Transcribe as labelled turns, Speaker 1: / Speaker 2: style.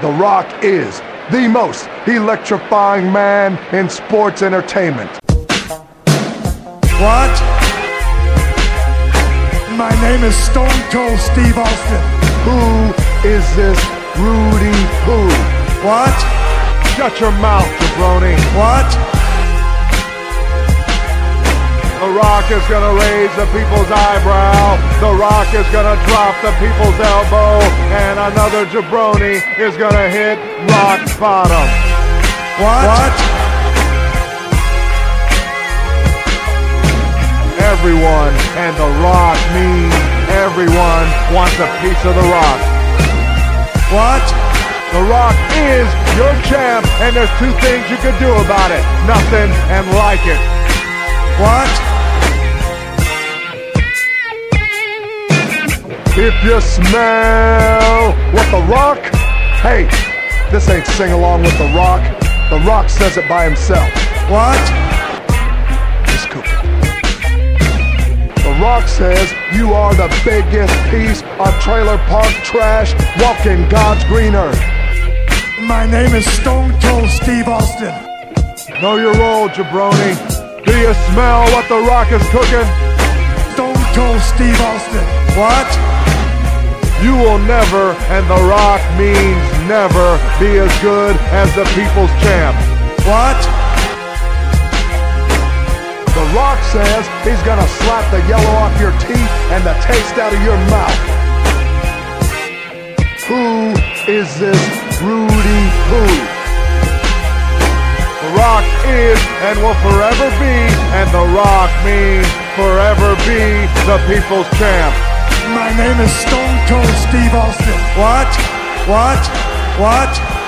Speaker 1: The Rock is the most electrifying man in sports entertainment.
Speaker 2: What? My name is Stone Cold Steve Austin.
Speaker 1: Who is this Rudy Poo?
Speaker 2: What?
Speaker 1: Shut your mouth, jabroni.
Speaker 2: What?
Speaker 1: The Rock is gonna raise the people's eyebrow. The Rock is gonna drop the people's elbow. And another jabroni is gonna hit rock bottom.
Speaker 2: What?
Speaker 1: Everyone and The Rock means everyone wants a piece of The Rock.
Speaker 2: What?
Speaker 1: The Rock is your champ, and there's two things you can do about it. Nothing and like it.
Speaker 2: What?
Speaker 1: If you smell what The Rock, hey, this ain't sing along with The Rock. The Rock says it by himself.
Speaker 2: What?
Speaker 1: Just cook it. The Rock says you are the biggest piece of trailer park trash walking God's green earth.
Speaker 2: My name is Stone Cold Steve Austin.
Speaker 1: Know your role, jabroni. Do you smell what The Rock is cooking?
Speaker 2: Stone Cold Steve Austin. What?
Speaker 1: You will never, and The Rock means never, be as good as the people's champ.
Speaker 2: What?
Speaker 1: The Rock says he's gonna slap the yellow off your teeth and the taste out of your mouth. Who is this Rudy Poo? The Rock is and will forever be, and The Rock means forever be the people's champ.
Speaker 2: My name is Stone Cold Steve Austin. What? What? What?